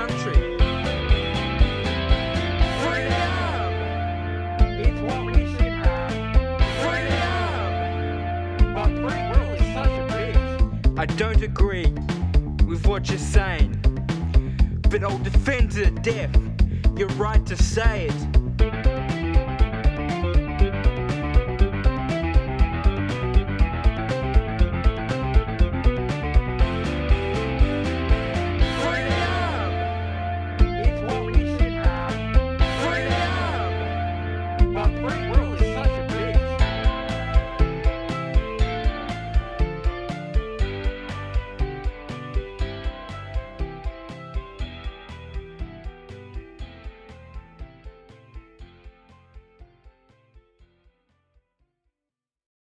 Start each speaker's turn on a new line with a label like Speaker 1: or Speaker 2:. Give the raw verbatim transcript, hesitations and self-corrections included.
Speaker 1: country. Freedom! It's what we should have. Freedom! But free will is such a bitch. I don't agree with what you're saying, but I'll defend to the death your right to say it.